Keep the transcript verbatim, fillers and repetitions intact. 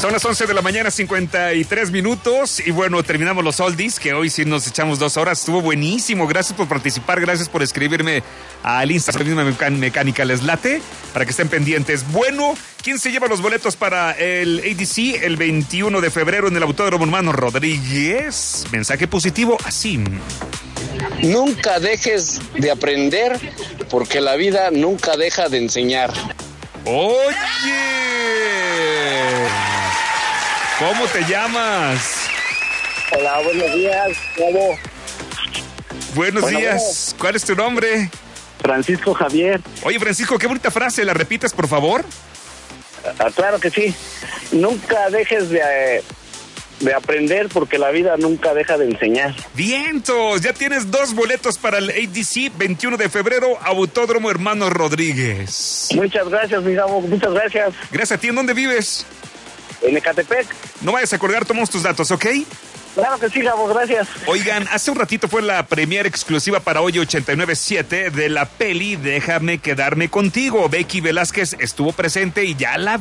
Son las once de la mañana, cincuenta y tres minutos. Y bueno, terminamos los oldies, que hoy sí nos echamos dos horas. Estuvo buenísimo. Gracias por participar. Gracias por escribirme al Instagram Mecánica Les Late, para que estén pendientes. Bueno, ¿quién se lleva los boletos para el A D C el veintiuno de febrero en el Autódromo Hermano Rodríguez? Mensaje positivo, así. Nunca dejes de aprender, porque la vida nunca deja de enseñar. Oye, ¿cómo te llamas? Hola, buenos días. ¿Cómo? Buenos bueno, días. ¿Cuál es tu nombre? Francisco Javier. Oye, Francisco, qué bonita frase. ¿La repites, por favor? Ah, claro que sí. Nunca dejes de, eh, de aprender, porque la vida nunca deja de enseñar. Vientos, ya tienes dos boletos para el A D C veintiuno de febrero, Autódromo Hermano Rodríguez. Muchas gracias, mi Gabo. Muchas gracias. Gracias a ti. ¿En dónde vives? En Ecatepec. No vayas a colgar, tomamos tus datos, ¿ok? Claro que sí, Gabo, gracias. Oigan, hace un ratito fue la premiere exclusiva para Hoy ochenta y nueve punto siete de la peli Déjame Quedarme Contigo. Becky Velázquez estuvo presente y ya la